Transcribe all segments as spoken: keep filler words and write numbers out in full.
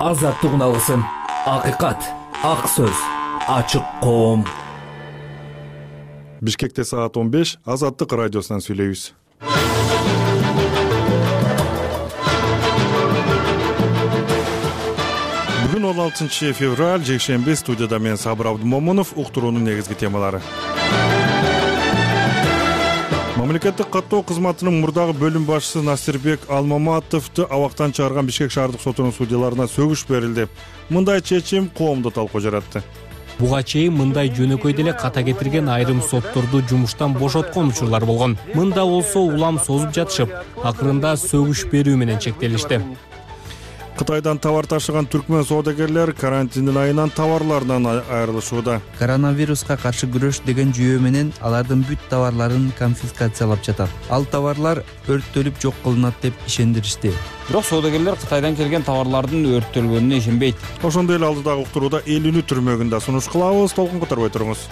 Азаттык алсын, акыйкат, ак сөз, ачык коом. Бишкекте саат он беш, Азаттык радиосунан сүйлөйбүз. Бүгүн он алтынчы февраль, жекшемби, студияда мен Сабыр Абдымомунов, уктуруунун негизги темалары. Мамлекеттик каттоо кызматынын мурдагы бөлүм башчысы Насирбек Алмаматовду абактан чыгарган Бишкек шаардык сотунун судьяларына сөгүш берилди. Мындай чечим коомдо талкуу жаратты. Буга чейин мындай жөнөкөй деле ката кетирген айрым сотторду жумуштан бошоткон учурлар болгон. Мында болсо улам созуп жатышып, акырында сөгүш берүү менен чектелишти. Кытайдан товар ташыган түркмөн соодагерлер карантиндин айынан товарларынан айрылышууда. Коронавируска каршы күрөш деген жүйө менен алардын бүт товарларын конфискациялап жатат. Ал товарлар өрттөлүп жок кылынат деп ишендиришти. Бирок соодагерлер Кытайдан келген товарлардын өрттөлгөнүнө ишенбейт. Ошондой эле алдыдагы уктурууда эл үнү түрмөгүндө сунуш кылабыз, толкун которбой туруңуз.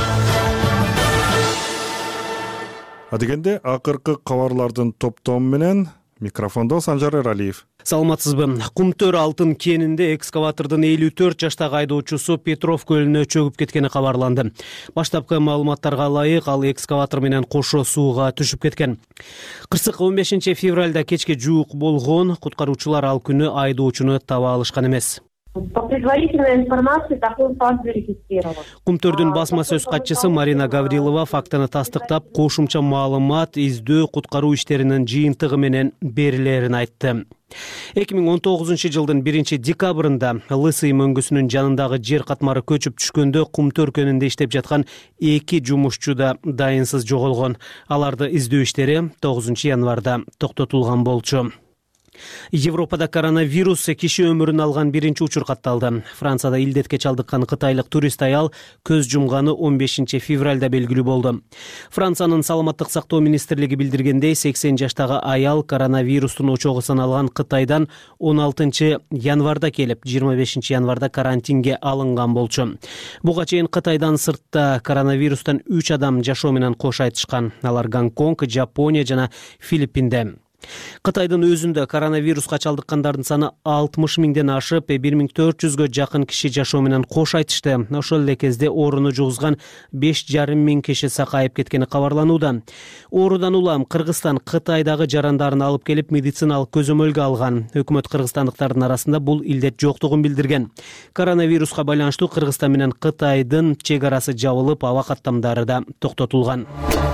Адегенде акыркы кабарлардын топтому менен микрофондо Санжар Эралиев. Саламатсызбы. Кумтөр алтын кенинде экскаватордун элүү төрт жаштагы айдоочусу Петров көлүнө чөгүп кеткени кабарланды. Баштапкы маалыматтарга ылайык, ал экскаватор менен кошо сууга түшүп кеткен. Кырсык он бешинчи февралда кечке жуук болгон, куткаруучулар ал күнү айдоочуну таба алышкан эмес. По предварительной информации такой факт зарегистрирован. Кумтөрдүн басма сөз катчысы Марина Гаврилова фактыны тастыктап, кошумча маалымат издөө куткаруу иштеринин жыйынтыгы менен берилерин айтты. эки миң он тогузунчу жылдын биринчи декабрында Лысый мөңгүсүнүн жанындагы жер катмары көчүп түшкөндө Кумтөр көнүндө иштеп жаткан эки жумушчу да дайынсыз жоголгон. Аларды издөө иштери тогузунчу январда токтотулган болчу. Европада коронавирус киши өмүрүн алган биринчи учур катталды. Францияда илдетке чалдыккан кытайлык турист аял көз жумганы он бешинчи февралда белгилүү болду. Франциянын саламаттык сактоо министрлиги билдиргендей, сексен жаштагы аял коронавирустун очогу саналган Кытайдан он алтынчы январда келип, жыйырма бешинчи январда карантинге алынган болчу. Буга чейин Кытайдан сыртта коронавирустан үч адам жашоо менен кош айтышкан. Алар Гонконг, Жапония жана Филиппинде. Кытайдын өзүндө коронавируска чалдыккандардын саны алтымыш миңден ашып, бир миң төрт жүзгө жакын киши жашоо менен кош айтышты. Ошол эле кезде ооруну жугузган беш жарым миң киши сакайып кеткени кабарланууда. Оорудан улам Кыргызстан Кытайдагы жарандарын алып келип медициналык көзөмөлгө алган. Өкмөт кыргызстандыктардын арасында бул илдет жоктугун билдирген. Коронавируска байланыштуу Кыргызстан менен Кытайдын чек арасы жабылып, аба каттамдары да токтотулган.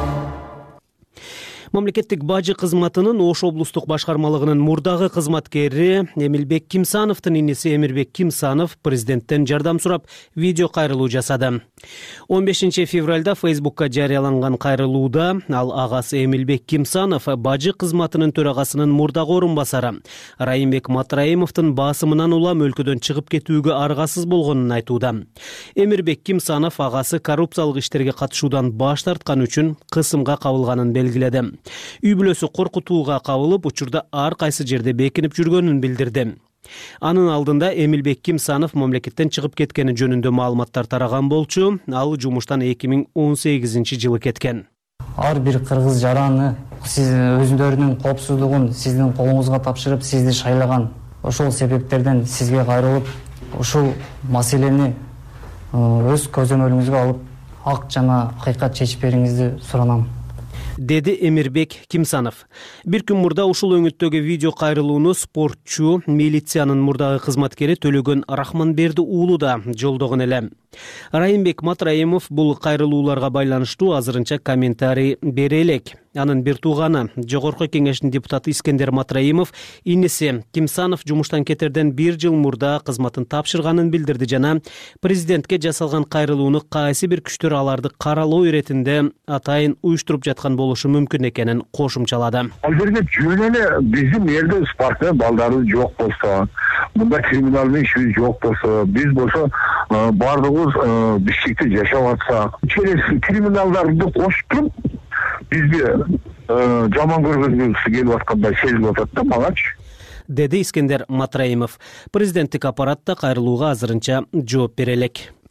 Мамлекеттик бажы кызматынын Ош облустук башкармалыгынын мурдагы кызматкери Эмилбек Кимсановдун иниси Эмирбек Кимсанов президенттен жардам сурап видео кайрылуу жасады. он бешинчи февралда Фейсбукка жарыяланган кайрылууда ал агасы Эмилбек Кимсанов бажы кызматынын төрагасынын мурдагы орун басары Райымбек Матраимовдун басымынан улам өлкөдөн чыгып кетүүгө аргасыз болгонун айтууда. Эмирбек Кимсанов агасы коррупциялык иштерге катышуудан баш тарткан үчүн кысымга кабылганын белгиледи. Үй бүлөсү коркутууга кабылып, учурда ар кайсы жерде бекинип жүргөнүн билдирди. Анын алдында Эмилбек Кимсанов мамлекеттен чыгып кеткени жөнүндө маалыматтар тараган болчу. Ал жумуштан эки миң он сегизинчи жылы кеткен. Ар бир кыргыз жараны сиз өзүндөрүнүн коопсуздугун сиздин колуңузга тапшырып, сизди шайлаган. Ошол себептерден сизге кайрылып, ушул маселени өз көзөмөлүңүзгө алып, ак жана акыйкат чечип бериңизди суранам, деди Эмирбек Кимсанов. Бир күн мурда ушул өңүттөгү видео кайрылууну спортчу, милициянын мурдагы кызматкери Төлөгөн Рахманберди уулу да жолдогон эле. Райымбек Матраимов бул кайрылууларга байланыштуу азырынча комментарий бере элек. Анын бир тууганы, Жогорку кеңештин депутаты Искендер Матраимов иниси Кимсанов жумуштан кетерден бир жыл мурда кызматын тапшырганын билдирди жана президентке жасалган кайрылууну кайсы бир күчтөр аларды каралоо иретинде атайын уюштуруп жаткан болушу мүмкүн экенин кошумчалады. Ал жерде жөн эле биздин элде спортсмен балдарыбыз жок болсо, мында криминалдын иши жок болсо, биз болсо бардыгыбыз Бишкекте жашап атсак, через криминалдарды коштуруп бизди жаман көргөзгүсү келип аткандай сезилип атат да магачы, деди Искендер Матраимов. Президенттик аппарат да кайрылууга азырынча жооп бере элек.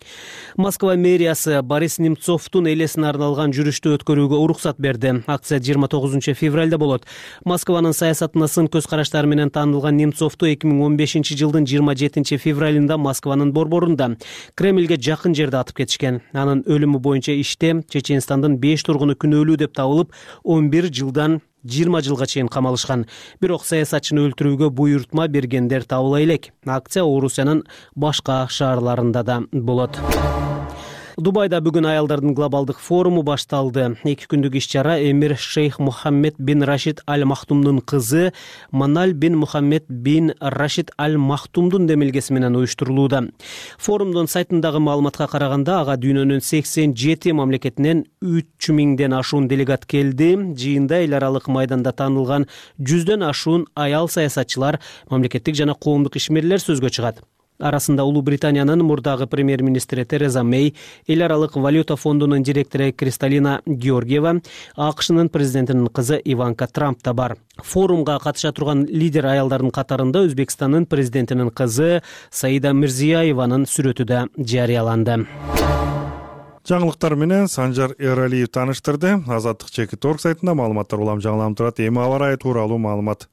Москва мэриясы Борис Немцовдун элесине арналган жүрүштү өткөрүүгө уруксат берди. Акция жыйырма тогузунчу февралда болот. Москванын саясатына сын көз караштары менен таанылган Немцовду эки миң он бешинчи жылдын жыйырма жетинчи февралында Москванын борборунда Кремльге жакын жерде атып кетишкен. Анын өлүмү боюнча иште Чеченстандын беш тургуну күнөөлүү деп табылып, он бир жылдан жыйырма жылга чейин камалышкан. Бирок саясатчыны өлтүрүүгө буйртма бергендер табыла элек. Акция Орусиянын башка шаарларында да болот. Дубайда бүгүн аялдардын глобалдык форуму башталды. Эки күндүк иш-чара эмир Шейх Мухаммед бин Рашид Аль Махтумдун кызы Маналь бин Мухаммед бин Рашид Аль Махтумдун демилгеси менен уюштурулууда. Форумдун сайтындагы маалыматка караганда, ага дүйнөнүн сексен жети мамлекетинен үч миңден ашуун делегат келди. Жыйында эл аралык майданда таанылган жүздөн ашуун аял саясатчылар, мамлекеттик жана коомдук ишмерлер сөзгө чыгат. Арасында Улуу Британиянын мурдагы премьер-министри Тереза Мэй, эл аралык валюта фондунун директору Кристалина Георгиева, АКШнын президентинин кызы Иванка Трамп да бар. Форумга катыша турган лидер аялдардын катарында Өзбекстандын президентинин кызы Саида Мирзиёеванын сүрөтү да жарыяланды. Жаңылыктар менен Санжар Эралиев тааныштырды. Азаттык чекит точка орг сайтында маалыматтар улам жаңыланып турат. Эми аба ырайы тууралуу маалымат.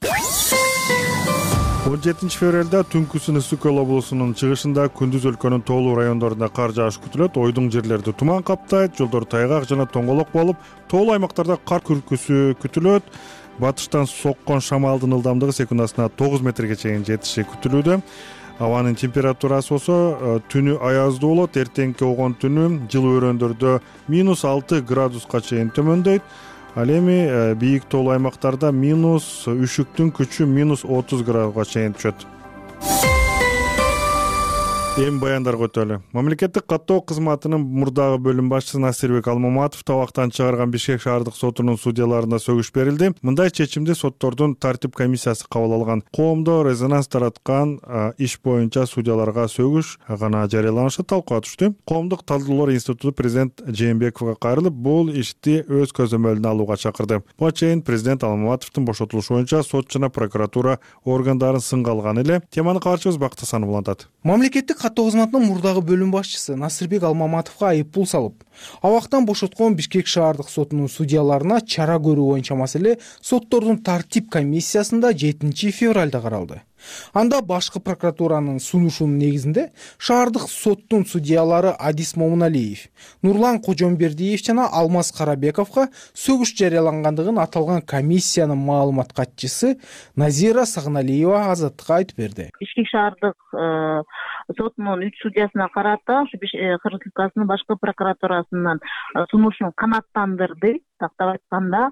он жетинчи февралда түнкүсүн Ысык Көл облусунун чыгышында, күндүз өлкөнүн тоолуу райондорунда кар жааш күтүлөт. Ойдуң жерлерди туман каптайт, жолдор тайгак жана тоңголок болуп, тоолуу аймактарда кар күркүсү күтүлөт. Батыштан соккон шамалдын ылдамдыгы секундасына тогуз метрге чейин жетиши күтүлүүдө. Абанын температурасы болсо түнү аяздуу болот. Эртеңки огон түнү жылуу өрөөндөрдө минус алты градуска чейин төмөндөйт. Ал эми бийик тоолуу аймактарда минус үшүктүн күчү минус отуз градуска чейин түшөт. Эми баяндарга өтөлү. Мамлекеттик каттоо кызматынын мурдагы бөлүм башчысы Насирбек Алмаматов табактан чыгарган Бишкек шаардык сотунун судьяларына сөгүш берилди. Мындай чечимди соттордун тартип комиссиясы кабыл алган. Коомдо резонанс тараткан иш боюнча судьяларга сөгүш гана жарыяланышы талкууга түштү. Коомдук талдоолор институту президент Жээнбековго кайрылып, бул ишти өз көзөмөлүнө алууга чакырды. Буга чейин президент Алмаматовдун бошотулушу боюнча сот жана прокуратура органдарын сынга алган эле. Теманы кабарчыбыз Бакыт Асанов улантат. Мамлекеттик каттоо кызматынын мурдагы бөлүм башчысы Насирбек Алмаматовго айыппул салып, абактан бошоткон Бишкек шаардык сотунун судьяларына чара көрүү боюнча маселе соттордун тартип комиссиясында жетинчи февралда каралды. Анда башкы прокуратуранын сунушунун негизинде шаардык соттун судьялары Адис Момуналиев, Нурлан Кожомбердиев жана Алмаз Карабековго сөгүш жарыялангандыгын аталган комиссиянын маалымат катчысы Назира Сагыналиева Азаттыкка айтып берди. Бишкек шаардык сотунун үч судьясына карата Кыргыз Республикасынын башкы прокуратурасынын сунушун канааттандырды. Тактап айтканда,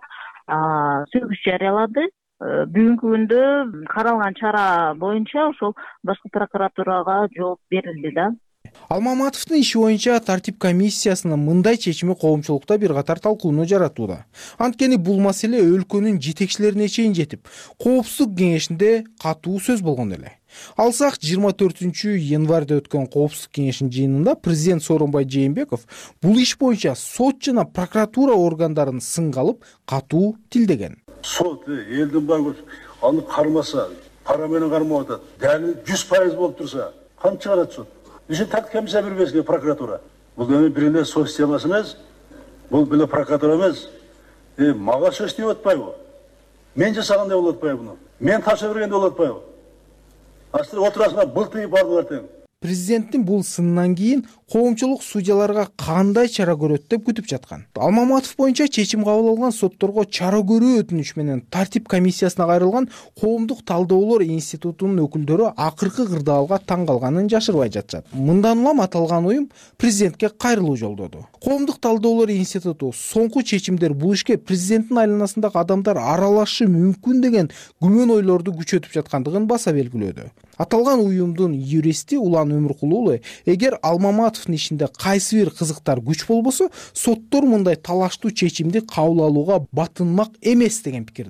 сөгүш жарыялады. Бүгүнкү күндө каралган чара боюнча ошол башкы прокуратурага жооп берилди да. Алмаматовдун иши боюнча тартип комиссиясынын мындай чечими коомчулукта бир катар талкууну жаратууда. Анткени бул маселе өлкөнүн жетекчилерине чейин жетип, Коопсуздук кеңешинде катуу сөз болгон эле. Алсак, жыйырма төртүнчү январда өткөн Коопсуздук кеңешинин жыйынында президент Сооронбай Жээнбеков бул иш боюнча сот жана прокуратура органдарын сынга алып, катуу тилдеген. Сот элдин баары аны кармаса, пара менен кармап атат. Дәлил жүз пайыз болуп турса, кантип чыгарат сот? Бизин тартип комиссия бербеске прокуратура. Бул эми бир эле сот системасы эмес, бул бир эле прокуратура эмес. Э, мага сөз деп атпайбы? Мен жасагандай болуп атпайбы буну? Мен тапшыра бергенде болуп атпайбы? Астыр отурасына былтый бардылар тең. Президенттин бул сынынан кийин коомчулук судьяларга кандай чара көрөт деп күтүп жаткан. Алмаматов боюнча чечим кабыл алган сотторго чара көрүү өтүнүч менен тартип комиссиясына кайрылган коомдук талдоолор институтунун өкүлдөрү акыркы кырдаалга таң калганын жашырбай жатышат. Мындан улам аталган уюм президентке кайрылуу жолдоду. Коомдук талдоолор институту соңку чечимдер бул ишке президенттин айланасындагы адамдар аралашышы мүмкүн деген күмөн ойлорду күчөтүп жаткандыгын баса белгилөөдө. Аталган уюмдун юристи Улан Өмүркулуу, эгер Алмаматовдун ишинде кайсы бир кызыктар күч болбосо, соттор мындай талаштуу чечимди кабыл алууга батынмак эмес деген пикирде.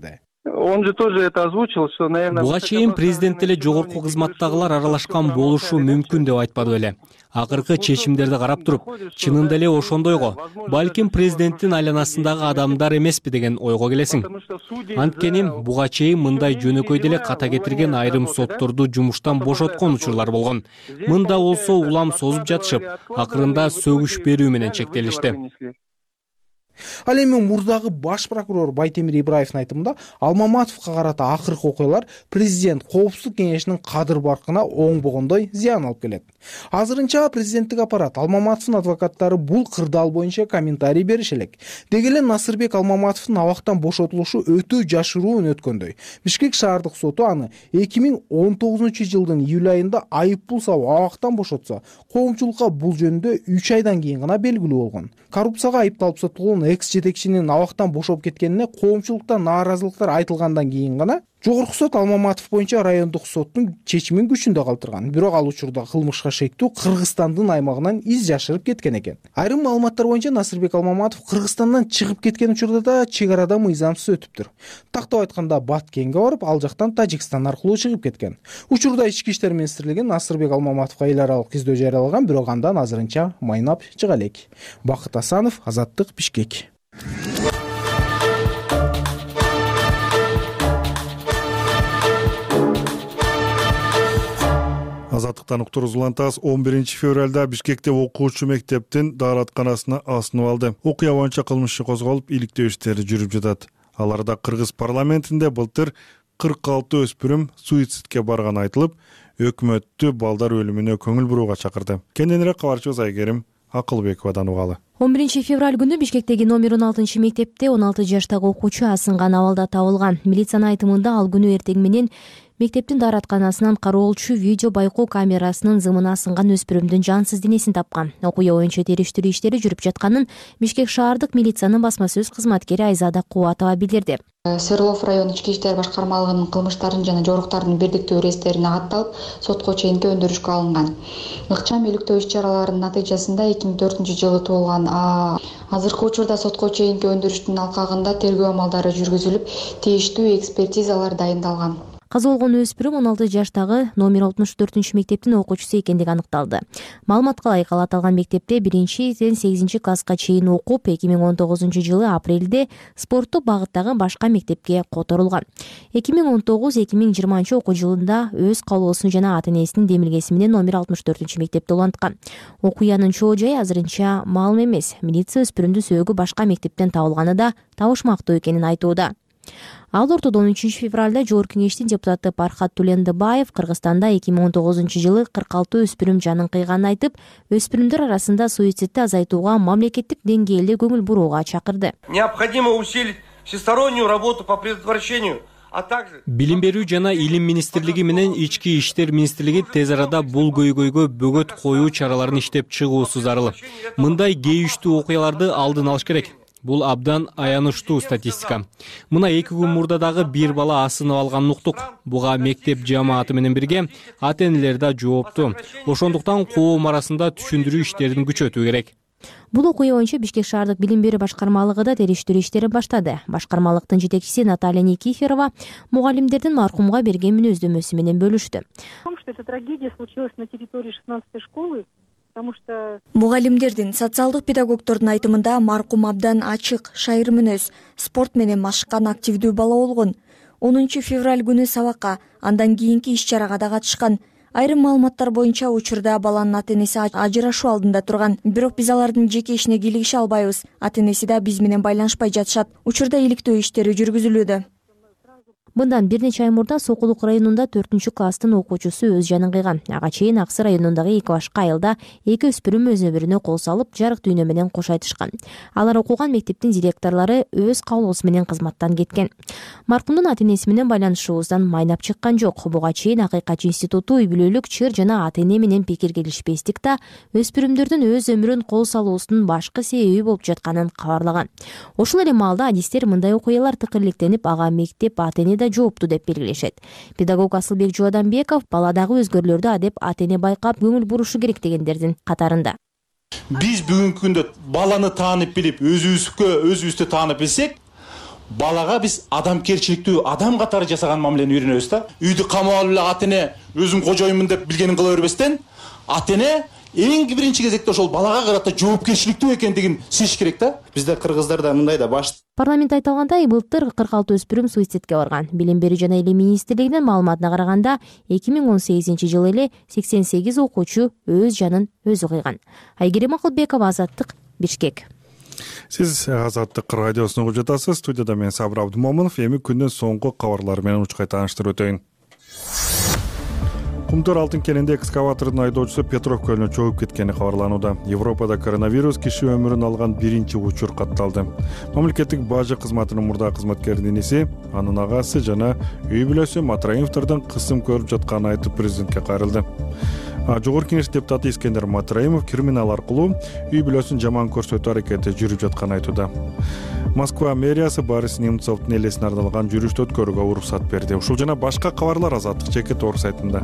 Он же тоже это озвучил, что, наверное... Буга чейин президент эле жогорку кызматтагылар аралашкан болушу мүмкүн деп айтпады беле. Акыркы чечимдерди карап туруп, чынында эле ошондойго, балким президенттин айланасындагы адамдар эмеспи деген ойго келесиң. Анткени буга чейин мындай жөнөкөй деле ката кетирген айрым сотторду жумуштан бошоткон учурлар болгон. Мында болсо улам созуп жатышып, акырында сөгүш берүү менен чектелишти. Ал эми мурдагы баш прокурор Байтемир Ибраевдин айтымында Алмаматовго карата акыркы окуялар президент коопсуздук кеңешинин кадыр баркына оңбогондой зыян алып келет. Азырынча президенттик аппарат Алмаматовдун адвокаттары бул кырдаал боюнча комментарий бериш элек. Деги эле Насырбек Алмаматовдун абактан бошотулушу өтө жашыруун өткөндөй. Бишкек шаардык соту аны эки миң он тогузунчу жылдын июль айында айыппул салып абактан бошотса, коомчулукка бул жөнүндө үч айдан кийин гана белгилүү болгон. Коррупцияга айыпталып сотулган экс жетекчинин абактан бошоп кеткенине коомчулукта нааразылыктар айтылгандан кийин гана жогорку сот Алмаматов боюнча райондук соттун чечимин күчүндө калтырган. Бирок ал учурда кылмышка шектүү Кыргызстандын аймагынан из жашырып кеткен экен. Айрым маалыматтар боюнча Насырбек Алмаматов Кыргызстандан чыгып кеткен учурда да чек арада мыйзамсыз өтүптүр. Тактап айтканда Баткенге барып, ал жактан Тажикстан аркылуу чыгып кеткен. Учурда Ички иштер министрлиги Насырбек Алмаматовго эл аралык издөө жарыялаган, бирок андан азырынча майнап чыга элек. Бакыт Асанов, Азаттык, Бишкек. Азаттыктан уктуруз улантабыз. он биринчи февралда Бишкекте окуучу мектептин дааратканасына асынып алды. Окуя боюнча кылмыш козголуп, иликтөө иштери жүрүп жатат. Аларда Кыргыз парламентинде былтыр кырк алты өспүрүм суицидке барганы айтылып, өкмөттү балдар өлүмүнө көңүл бурууга чакырды. Кененирээк кабарчыбыз Айгерим Акылбековадан угалы. он биринчи февраль күнү Бишкектеги номер он алтынчы мектепте он алты жаштагы окуучу асынган абалда табылган. Милициянын айтымында ал күнү эртең менен мектептин дааратканасынан кароолчу видео байкоо камерасынын зымына асынган өспүрүмдүн жансыз денесин тапкан. Окуя боюнча териштирүү иштери жүрүп жатканын Бишкек шаардык милициянын басма сөз кызматкери Айзада Кубатова билдирди. Свердлов район ички иштер башкармалыгынын кылмыштарын жана жоруктардын бирдиктүү ирестерине катталып, сотко чейинки өндүрүшкө алынган. Ыкчам иликтөө иш-чараларынын натыйжасында эки миң төртүнчү жылы туулган азыркы учурда сотко чейинки өндүрүштүн алкагында тергөө амалдары жүргүзүлүп, тийиштүү экспертизалар дайындалган. Каза болгон өспүрүм он алты жаштагы номер алтымыш төртүнчү мектептин окуучусу экендиги аныкталды. Маалыматка ылайык, ал аталган мектепте биринчиден сегизинчи класска чейин окуп, эки миң он тогузунчу жылы апрелде спорттук багыттагы башка мектепке которулган. эки миң он тогуз эки миң жыйырманчы окуу жылында өз каалоосун жана ата энесинин демилгеси менен номер алтымыш төртүнчү мектепте уланткан. Окуянын чоо жайы азырынча маалым эмес. Милиция өспүрүмдүн сөөгү башка мектептен табылганы да табышмактуу экенин айтууда. Ал ортодон үчүнчү февралда Жогорку кеңештин депутаты Пархат Тулендыбаев Кыргызстанда эки миң он тогузунчу жылы кырк алты өспүрүм жанын кыйганын айтып, өспүрүмдөр арасында суицидти азайтууга мамлекеттик деңгээлде көңүл бурууга чакырды. Необходимо усилить всестороннюю работу по предотвращению. Билим берүү жана илим министрлиги менен ички иштер министрлиги тез арада бул көйгөйгө бөгөт коюу чараларын иштеп чыгуусу зарыл. Мындай кейиштүү окуяларды алдын алыш керек. Бул абдан аянычтуу статистика. Мына эки күн мурда дагы бир бала асынып алганын уктук. Буга мектеп жамааты менен бирге ата энелер да жоопту. Ошондуктан коом арасында түшүндүрүү иштерин күчөтүү керек. Бул окуя боюнча Бишкек шаардык билим берүү башкармалыгы да териштирүү иштери баштады. Башкармалыктын жетекчиси Наталья Никифорова мугалимдердин маркумга берген мүнөздөмөсү менен бөлүштү. Эта трагедия случилась на территории шестнадцатой школы. Мугалимдердин, социалдык педагогдордун айтымында маркум абдан ачык, шайыр мүнөз, спорт менен машыккан активдүү бала болгон. онунчу февраль күнү сабакка, андан кийинки иш-чарага да катышкан. Айрым маалыматтар боюнча учурда баланын ата энеси ажырашуу алдында турган. Бирок биз алардын жеке ишине кийлигише албайбыз. Ата энеси да биз менен байланышпай жатышат. Учурда иликтөө иштери жүргүзүлүүдө. Мындан бир нече ай мурда Сокулук районунда төртүнчү класстын окуучусу өз жанын кыйган. Ага чейин Аксы районундагы эки башка айылда эки өспүрүм өзү бирине кол салып, жарык дүйнө менен кош айтышкан. Алар окуган мектептин директорлору өз каалоосу менен кызматтан кеткен. Маркумдун ата энеси менен байланышуубуздан майнап чыккан жок. Буга чейин Акыйкат институту үй бүлөлүк чыр жана ата эне менен пикир келишпестик да өспүрүмдөрдүн өз өмүрүн кол салуусунун башкы себеби болуп жатканын кабарлаган. Ошол эле маалда адистер мындай окуялар тыкырылыктенип, ага мектеп ата эне жоопту деп белгилешет. Педагог Асылбек Жууаданбеков баладагы өзгөрүүлөрдү адеп ата эне байкап көңүл бурушу керек дегендердин катарында. Биз бүгүнкү күндө баланы таанып билип, өзүбүзгө өзүбүздү таанып билсек, балага биз адамкерчиликтүү адам катары жасаган мамилени үйрөнөбүз да. Үйдү камап алып эле ата эне өзүм кожоюмун деп билгенин кыла бербестен, ата эне эң биринчи кезекте ошол балага карата жоопкерчиликтүү экендигин сезиш керек да. Бизде кыргыздарда мындай да баш. Парламентте айтылгандай, былтыр кырк алты өспүрүм суицидке барган. Билим берүү жана илим министрлигинин маалыматына караганда, эки миң он сегизинчи жылы эле сексен сегиз окуучу өз жанын өзү кыйган. Айгерим Акылбекова, Азаттык, Бишкек. Сиз Азаттык радиосуна угуп жатасыз. Студияда мен Сабыр Абдымомунов. Эми күндүн соңку кабарлары менен учкай тааныштырып өтөйүн. Кумтөр алтын кенинде экскаватордун айдоочусу Петров көлүнө чогуп кеткени кабарланууда. Европада коронавирус киши өмүрүн алган биринчи учур катталды. Мамлекеттик бажы кызматынын мурдагы кызматкеринин иниси, анын агасы жана үй бүлөсү Матраимовдордон кысым көрүп жатканын айтып президентке кайрылды. Жогорку Кеңеш депутаты Искендер Матраимов криминал аркылуу үй бүлөсүн жаман көрсөтүү аракети жүрүп жатканын айтууда. Москва мэриясы Борис Немцовдун элесине арналган жүрүштү өткөрүүгө уруксат берди. Ушул жана башка кабарлар Азаттык жеке тор сайтында.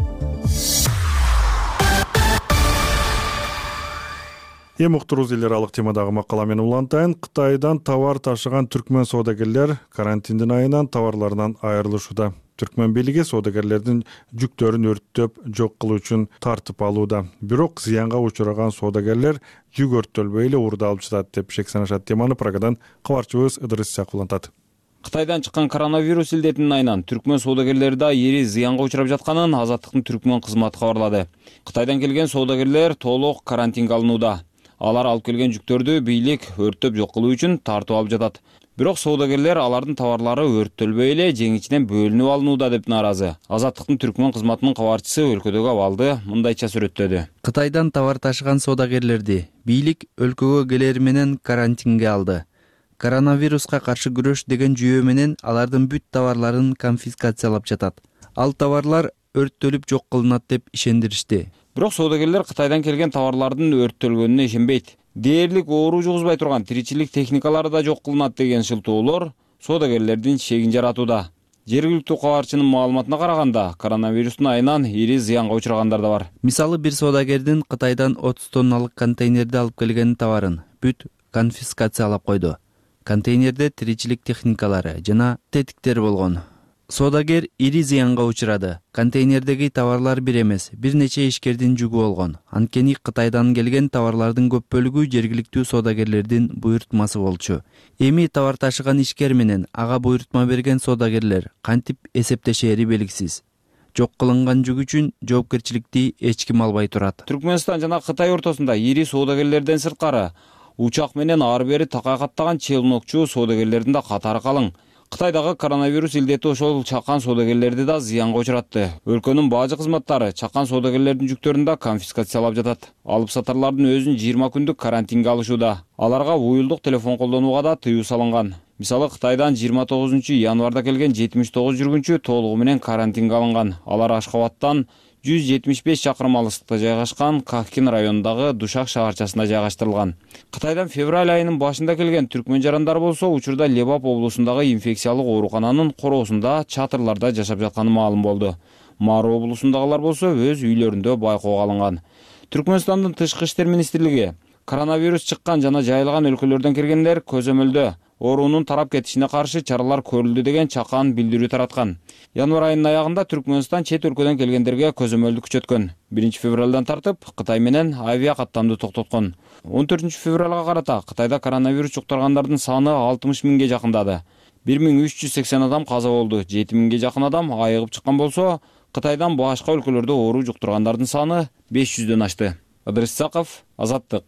Эми уктуруубуз эл аралык темадагы макала менен улантайын. Кытайдан товар ташыган түркмөн соодагерлер карантиндин айынан товарларынан айрылышууда. Түркмөн бийлиги соодагерлердин жүктөрүн өрттөп жок кылуу үчүн тартып алууда. Бирок зыянга учураган соодагерлер жүк өрттөлбөй эле уурдалып жатат деп шек санашат. Теманы Прагадан кабарчыбыз Ыдырыс Исаков улантат. Кытайдан чыккан коронавирус илдетинин айынан түркмөн соодагерлери да эри зыянга учурап жатканын Азаттыктын түркмөн кызматы кабарлады. Кытайдан келген соодагерлер толук карантинге алынууда. Алар алып келген жүктөрдү бийлик өрттөп жок кылуу үчүн тартып алып жатат. Бирок соодагерлер алардын товарлары өрттөлбөй эле жеңичинен бөлүнүп алынууда деп нааразы. Азаттыктын түркмөн кызматынын кабарчысы өлкөдөгү абалды мындайча сүрөттөдү. Кытайдан товар ташыган соодагерлерди бийлик өлкөгө келери менен карантинге алды. Коронавируска каршы күрөш деген жүйө менен алардын бүт товарларын конфискациялап жатат. Ал товарлар өрттөлүп жок кылынат деп ишендиришти. Бирок соодагерлер Кытайдан келген товарлардын өрттөлгөнүнө ишенбейт. Дээрлик оору жугузбай турган тиричилик техникалары да жок кылынат деген шылтоолор соодагерлердин шегин жаратууда. Жергиликтүү кабарчынын маалыматына караганда, коронавирустун айынан ири зыянга учурагандар да бар. Мисалы, бир соодагердин Кытайдан отуз тонналык контейнерде алып келген товарын бүт конфискациялап койду. Контейнерде тиричилик техникалары жана тетиктер болгон. Соодагер ири зыянга учурады. Контейнердеги товарлар бир эмес, бир нече ишкердин жүгү болгон. Анткени Кытайдан келген товарлардын көп бөлүгү жергиликтүү соодагерлердин буйртмасы болчу. Эми товар ташыган ишкер менен ага буйртма берген соодагерлер кантип эсептешери белгисиз. Жок кылынган жүк үчүн жоопкерчиликти эч ким албай турат. Түркмөнстан жана Кытай ортосунда ири соодагерлерден сырткары учак менен ары бери такай каттаган челнокчу соодагерлердин да катары калың. Кытайдагы коронавирус илдети ошол чакан соодагерлерди да зыянга учуратты. Өлкөнүн бажы кызматтары чакан соодагерлердин жүктөрүн да конфискациялап жатат. Алып сатарлардын өзүн жыйырма күндүк карантинге алышууда. Аларга уюлдук телефон колдонууга да тыюу салынган. Мисалы, Кытайдан жыйырма тогузунчу январда келген жетимиш тогуз жүргүнчү толугу менен карантинге алынган. Алар Ашхабадтан жүз жетимиш беш чакырым алыстыкта жайгашкан Кахкин районундагы Душак шаарчасында жайгаштырылган. Кытайдан февраль айынын башында келген түркмөн жарандары болсо, учурда Лебап облусундагы инфекциялык оорукананын короосунда чатырларда жашап жатканы маалым болду. Мару облусундагылар болсо өз үйлөрүндө байкоого алынган. Түркмөнстандын тышкы иштер министрлиги коронавирус чыккан жана жайылган өлкөлөрдөн келгендер көзөмөлдө оорунун тарап кетишине каршы чаралар көрүлдү деген чакан билдирүү тараткан. Январь айынын аягында Түркмөнстан чет өлкөдөн келгендерге көзөмөлдү күчөткөн. биринчи февралдан тартып Кытай менен авиа каттамды токтоткон. он төртүнчү февралга карата Кытайда коронавирус жуктургандардын саны алтымыш миңге жакындады. бир миң үч жүз сексен адам каза болду, жети миңге жакын адам айыгып чыккан болсо, Кытайдан башка өлкөлөрдө оору жуктургандардын саны беш жүздөн ашты. Ыдырыс Исаков, Азаттык.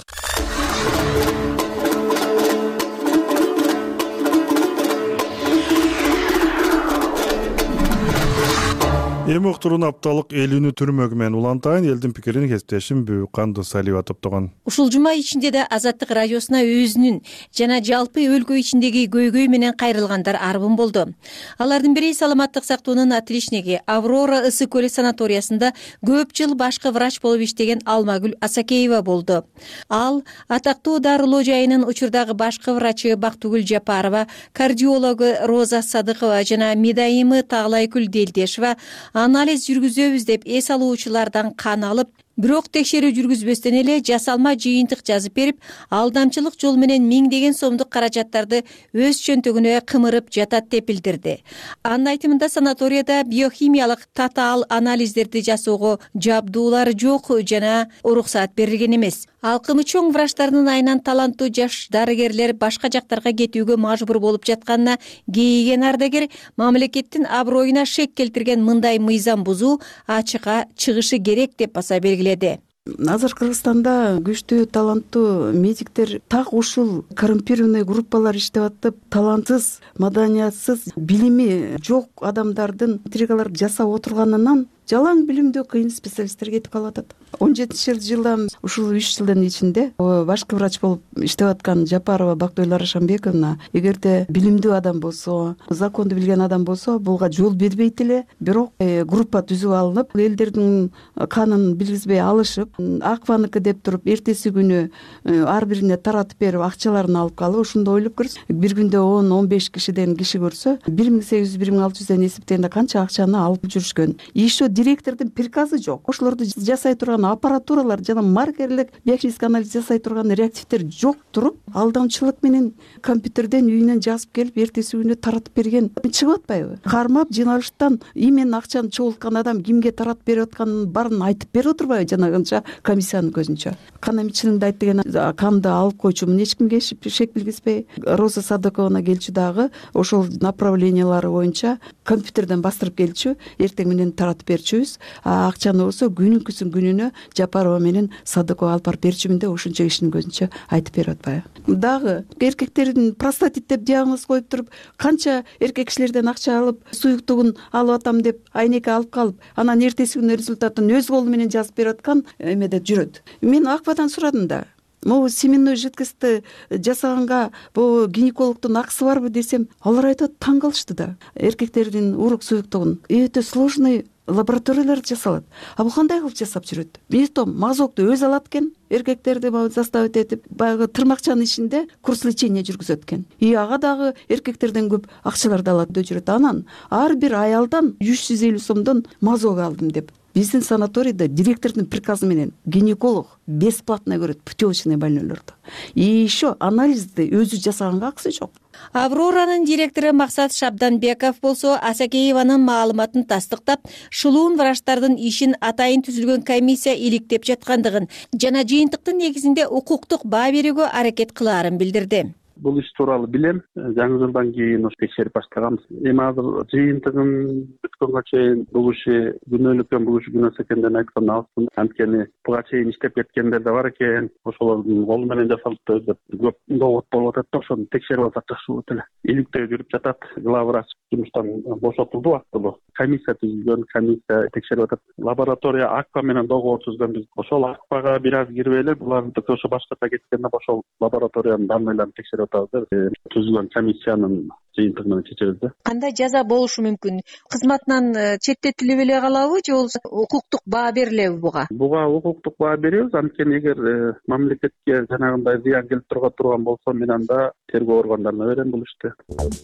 Эми уктуруун апталык элүүнү түрмөгү менен улантайын. Элдин пикирин кесиптешим Бүкан Досалиева топтогон. Ушул жума ичинде да Азаттык радиосуна өзүнүн жана жалпы өлкө ичиндеги көйгөй менен кайрылгандар арбын болду. Алардын бири саламаттык сактоонун отличниги Аврора ысы көлү санаториясында көп жыл башкы врач болуп иштеген Алмагүл Асакеева болду. Ал атактуу дарылоо жайынын учурдагы башкы врачы Бактыгүл Жапарова, кардиологу Роза Садыкова жана медайымы Таглайкүл Делдешева анализ жүргүзөбүз деп эс алуучулардан кан алып, бирок текшерүү жүргүзбөстөн эле жасалма жыйынтык жазып берип, алдамчылык жол менен миңдеген сомдук каражаттарды өз чөнтөгүнө кымырып жатат деп билдирди. Анын айтымында санаторияда биохимиялык татаал анализдерди жасоого жабдуулар жок жана уруксаат берилген эмес. Алкымы чоң врачтардын айынан таланттуу жаш дарыгерлер башка жактарга кетүүгө мажбур болуп жатканына кейиген ардагер мамлекеттин аброюна шек келтирген мындай мыйзам бузуу ачыкка чыгышы керек деп баса белгиледи. Азыр Кыргызстанда күчтүү таланттуу медиктер так ушул коррумпированный группалар иштеп атып, талантсыз, маданиятсыз, билими жок адамдардын интригалар жасап отурганынан жалаң билимдүү кыйын специалисттер кетип калып атат. он жетинчи жылдан ушул үч жылдын ичинде башкы врач болуп иштеп аткан Жапарова Бактыйлар Рашанбековна эгерде билимдүү адам болсо, законду билген адам болсо, буга жол бербейт эле, бирок группа түзүп алынып, элдердин канын билгизбей алышып, Акваныкі деп туруп, эртеси күнү ар бирине таратып берип, акчаларын алып калып, ошондо ойлоп көрсө, бир күндө он он беш кишиден киши көрсө, бир миң сегиз жүз бир миң алты жүздөн эсептегенде канча акчаны алып жүрүшкөн. Еще директордун приказы жок. Ошолорду жасай турган аппаратуралар жана маркерлик биохимический анализ жасай турган реактивдер жок туруп, алдамчылык менен компьютерден үйүнөн жазып келип, эртеси күнү таратып берген чыгып атпайбы? Кармап жыйналыштан имен акчаны чогулткан адам кимге таратып берип атканын баарын айтып берип отурбайбы жанагынча комиссиянын көзүнчө? Кана Мичилиңди айт деген канды алып койчумун, эч кимге шек билгизбей. Роза Садаковна келчү дагы ошол направлениялары боюнча компьютерден бастырып келчү, эртең менен таратып берчүбүз. Акчаны болсо күнүнкүсүн күнүнө Жапарова менен Садыкова алып барып берчүмүн деп ошончо кишинин көзүнчө айтып берип атпайбы? Дагы эркектердин простатит деп диагноз коюп туруп, канча эркек кишилерден акча алып, суюктугун алып атам деп айнеке алып калып, анан эртеси күнү результатын өз колу менен жазып берип аткан эмеде жүрөт. Мен Аквадан сурадым да. Могу семенной жидкостьти жасаганга бу гинекологдун акысы барбы десем, алар айтат, таң калышты да. Эркектердин урук суюктугун өтө сложный лабораториялар жасалат. А бул кандай кылып жасап жүрөт? Метом мазокту өз алат экен, эркектерди заставить этип, баягы тырмакчанын ичинде курс лечения жүргүзөт экен. И ага дагы эркектерден көп акчаларды алат деп жүрөт. Анан ар бир аялдан үч жүз элүү сомдон мазок алдым деп. Биздин санаторийде директордун приказы менен гинеколог бесплатно көрөт путевочный больнойлорду. И еще анализди өзү жасаганга акысы жок. Авроранын директору Максат Шабданбеков болсо Асакееванын маалыматын тастыктап, шулуун врачтардын ишин атайын түзүлгөн комиссия иликтеп жаткандыгын жана жыйынтыктын негизинде укуктук баа берүүгө аракет кылаарын билдирди. Бул иш тууралуу билем. Жаңы жылдан кийин текшерип баштаганбыз. Эми азыр жыйынтыгын бүткөнгө чейин бул иши күнөөлүктөн бул иши күнөөс экенден айткан алыспын. Анткени буга чейин иштеп кеткендер да бар экен. Ошолордун колу менен жасалыптыр деп көп довод болуп атат да, ошону текшерип алсак жакшы болот эле. Иликтөө жүрүп жатат. Главврач жумуштан бошотулду убактылуу. Комиссия түзүлгөн, комиссия текшерип атат. Лаборатория Аква менен договор түзгөнбүз. Ошол Аквага бир аз кирип эле, буларды ошо башкача кеткенде ошол лабораториянын данныйларын текшерип түзүлгөн комиссиянын жыйынтыгы менен чечебиз да. Кандай жаза болушу мүмкүн? Кызматынан четтетилип эле калабы же болбосо укуктук баа берилеби буга? Буга укуктук баа беребиз. Анткени эгер мамлекетке жанагындай зыян келип турган болсо, мен анда тергөө органдарына берем бул ишти.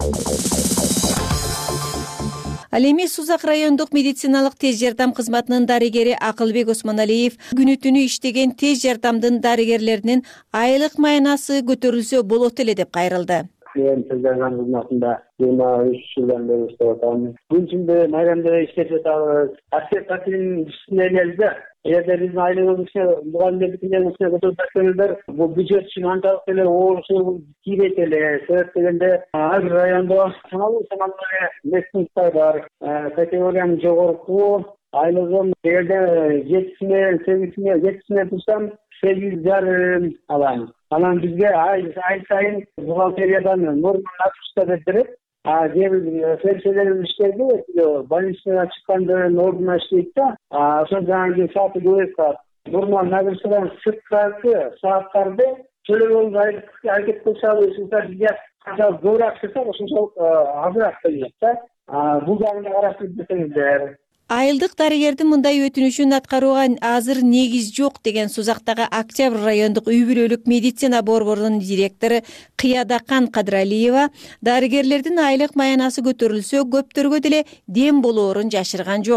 Ал эми Сузак райондук медициналык тез жардам кызматынын дарыгери Акылбек Осмоналиев күнү түнү иштеген тез жардамдын дарыгерлеринин айлык маянасы көтөрүлсө болот эле деп кайрылды. Мен тез жардам кызматында жыйырма үч жылдан бери иштеп атам. Күн түндө майрамда иштеп жатабыз. Аскер катынын үстүнө элебиз. Эгерде биздин айлыгыбызды мугалимдердикинен көтөрүп берсеңиздер, бул бюджет үчүн анчалык эле оорусуу тийбейт эле. Себеп дегенде ар бир райондо саналуу саналуу местниктер бар. Категориянын жогорку айлыгым эгерде жетисине, сегизине, жетисине турсам сегиз жарым алам. Анан бизге ай сайын бухгалтериядан норма нагрузка деп берет. А кээ фельдшерлердин иштерди больницадан чыккандын ордуна иштейт да. Ошол жаңы сааты көбөйүп калат. Норма нагрузкадан сырткары сааттарды төлөгөнгө аракет кылсабыз, бизге канчалык көбүрөөк чыкса, ошончолук азыраак төлөйт да. Бул жагына карап кетсеңиздер. Айылдык дарыгердин мындай өтүнүшүн аткарууга азыр негиз жок деген Сузактагы Октябрь райондук үй бүлөлүк медицина борборунун директору Кыядакан Кадралиева дарыгерлердин айлык маянасы көтөрүлсө көптөргө деле дем болоорун жашырган жок.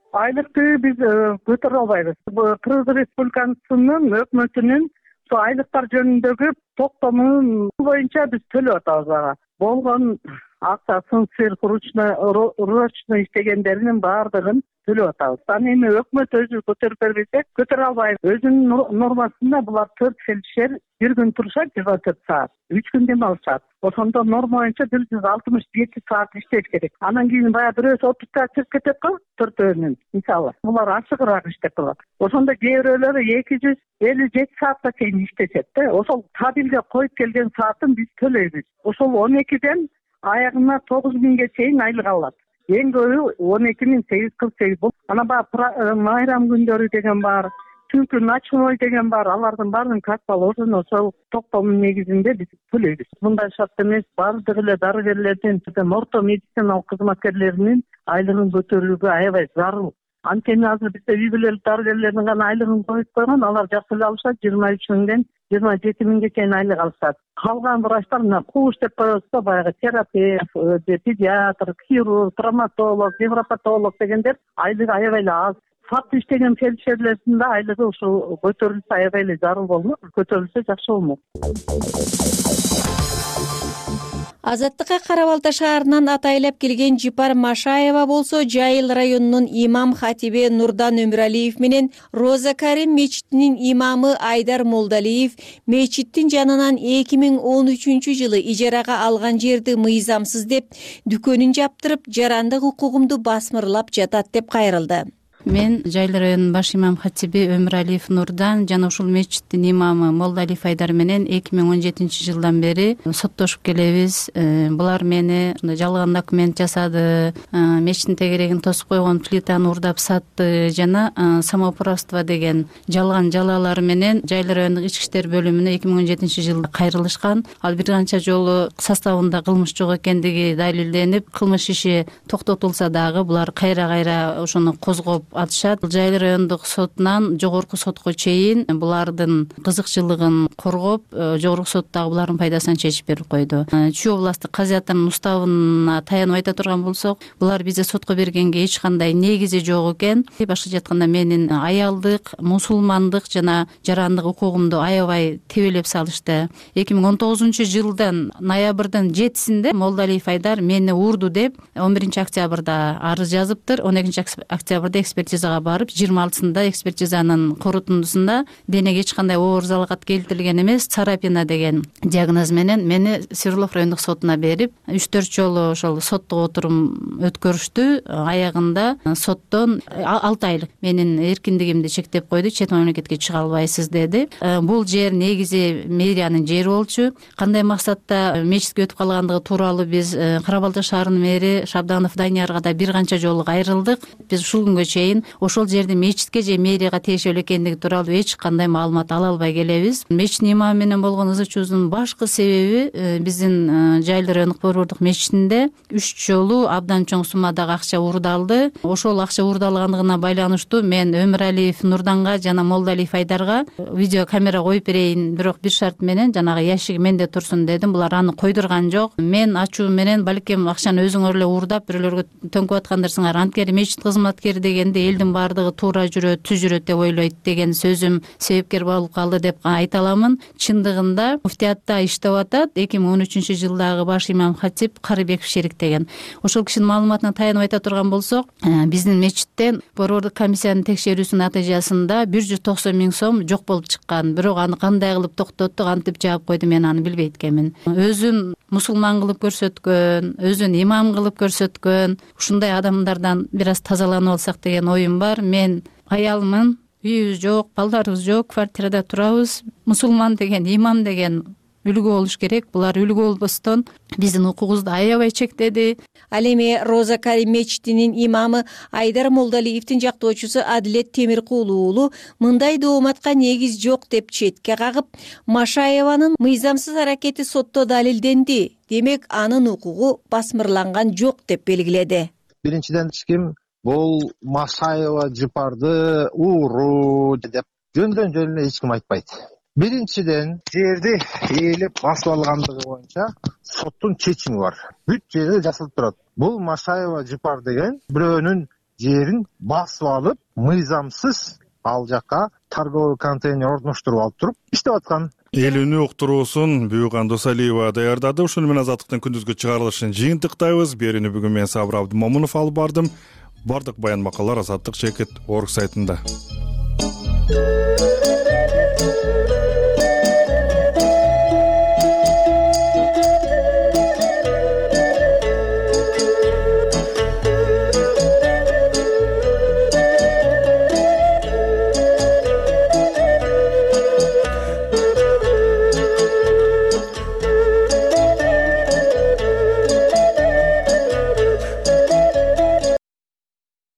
айлыкты биз көтөрө албайбыз. Кыргыз Республикасынын өкмөтүнүн ошо айлыктар жөнүндөгү токтому боюнча биз төлөп атабыз ага. Болгон акчасын сверхуручно ручно иштегендеринин баардыгын төлөп атабыз. Аны эми өкмөт өзү көтөрүп бербесе, көтөрө албайбыз. Өзүнүн нормасында булар төрт фельдшер бир күн турушат жыйырма төрт саат, үч күн дем алышат. Ошондо норма боюнча бир жүз алтымыш жети саат иштеш керек. Анан кийин баягы бирөөсү отуз саат чыгып кетет го, төртөөнүн мисалы. Булар ашыгыраак иштеп калат. Ошондо кээ бирөөлөрү эки жүз элүү жети саатка чейин иштешет да. Ошол табилге коюп келген саатын биз төлөйбүз. Ошол он экиден аягына тогуз миңге чейин айлык алат. Эң көбү он эки миң сегиз жүз кырк сегиз. Анан баягы майрам күндөрү деген бар, түнкү ночной деген бар. Алардын баарын как положено ошол токтомдун негизинде биз төлөйбүз. Мындай шарт эмес, баардык эле дарыгерлердин, орто медициналык кызматкерлеринин айлыгын көтөрүүгө аябай зарыл. Анткени азыр бизде үй бүлөлүк дарыгерлердин гана айлыгын коюп койгон, алар жакшы эле алышат, жыйырма үч миңден жыйырма жети миңге чейин айлык алышат. Калган врачтар мына кууш деп коебуз да, баягы терапевт, педиатр, хирург, травматолог, невропатолог дегендер айлыгы аябай эле аз. Факт иштеген фельдшерлердин да айлыгы ушул көтөрүлсө аябай эле зарыл болмок, көтөрүлсө жакшы болмок. Азаттыкка Кара Балта шаарынан атайлап келген Жипар Машаева болсо Жайыл районунун имам хатиби Нурдан Өмүралиев менен Роза Карим мечитинин имамы Айдар Молдалиев мечиттин жанынан эки миң он үчүнчү жылы ижарага алган жерди мыйзамсыз деп дүкөнүн жаптырып, жарандык укугумду басмырлап жатат деп кайрылды. Мен Жайыл районунун баш имам хатиби Өмүралиев Нурдан жана ушул мечиттин имамы Молдалиев Айдар менен эки миң он жетинчи жылдан бери соттошуп келебиз. Булар мени жалган документ жасады, мечиттин тегерегин тосуп койгон плитаны урдап сатты жана самоуправство деген жалган жалалар менен Жайыл райондук ички иштер бөлүмүнө эки миң он жетинчи жылда кайрылышкан. Ал бир канча жолу составында кылмыш жок экендиги далилденип, кылмыш иши токтотулса дагы булар кайра-кайра ошону козгоп атышат. Жайыл райондук сотунан жогорку сотко чейин булардын кызыкчылыгын коргоп, жогорку сот дагы булардын пайдасына чечип берип койду. Чүй областтык казиятынын уставына таянып айта турган болсок, булар бизде сотко бергенге эч кандай негизи жок экен. Башкача айтканда менин аялдык, мусулмандык жана жарандык укугумду аябай тебелеп салышты. эки миң он тогузунчу жылдын ноябрдын жетисинде Молдалиев Айдар мени урду деп он биринчи октябрда арыз жазыптыр. он экинчи октябрда экспертизага барып, жыйырма алтысында экспертизанын корутундусунда денеге эч кандай оор залалат келтирилген эмес, царапина деген диагноз менен мени Свердлов райондук сотуна берип, үч төрт жолу ошол соттук отурум өткөрүштү. Аягында соттон алты айлык менин эркиндигимди чектеп койду, чет мамлекетке чыга албайсыз деди. Бул жер негизи мэриянын жери болчу. Кандай максатта мечитке өтүп калгандыгы тууралуу биз Кара Балта шаарынын мэри Шабданов Даниярга да бир канча жолу кайрылдык. Биз ушул күнгө чейин ошол жерди мечитке же мэрияга тиешелүү экендиги тууралуу эч кандай маалымат ала албай келебиз. Мечиттин имамы менен болгон ызы чуубуздун башкы себеби биздин Жайыл райондук борбордук мечитинде үч жолу абдан чоң суммадагы акча уурдалды. Ошол акча уурдалгандыгына байланыштуу мен Өмүралиев Нурданга жана Молдалиев Айдарга видео камера коюп берейин, бирок бир шарт менен жанагы ящиги менде турсун дедим. Булар аны койдурган жок. Мен ачуу менен балким акчаны өзүңөр эле уурдап бирөөлөргө төңкөп аткандарсыңар. Анткени мечит кызматкери дегенде элдин баардыгы туура жүрөт, түз жүрөт деп ойлойт деген сөзүм себепкер болуп калды деп айта аламын. Чындыгында муфтиятта иштеп атат. эки миң он үчүнчү жылдагы баш имам хатип Карыбеков Шерик деген. Ошол кишинин маалыматына таянып айта турган болсок, биздин мечиттен борбордук комиссиянын текшерүүсүнүн натыйжасында бир жүз токсон миң сом жок болуп чыккан. Бирок аны кандай кылып токтотту, кантип жаап койду, мен аны билбейт экенмин. Өзүн мусулман кылып көрсөткөн, өзүн имам кылып көрсөткөн, ушундай адамдардан бир аз тазаланып алсак деген оюм бар. Мен аялмын, үйүбүз жок, балдарыбыз жок, квартирада турабыз. Мусулман деген, имам деген үлгү болуш керек. Булар үлгү болбостон биздин укугубузду аябай чектеди. Ал эми Роза Карим мечитинин имамы Айдар Молдалиевдин жактоочусу Адилет Темиркулу уулу мындай дооматка негиз жок деп четке кагып, Машаеванын мыйзамсыз аракети сотто далилденди. Демек, анын укугу басмырланган жок деп белгиледи. Биринчиден эч ким бул Машаева Жипарды ууруу деп жөндөн жөн эле эч ким айтпайт. Биринчиден жерди ээлеп басып алгандыгы боюнча соттун чечими бар. Бүт жерде жазылып турат. Бул Машаева Жипар деген бирөөнүн жерин басып алып мыйзамсыз ал жака торговый контейнер орноштуруп алып туруп иштеп аткан. Эл үнү уктуруусун Бүйүкан Досалиева даярдады. Ушуну менен Азаттыктын күндүзгү чыгарылышын жыйынтыктайбыз. Берүүнү бүгүн мен Сабыр Абдымомунов алып бардым. Бардык баян макалалар Азаттык Чекит орг сайтында.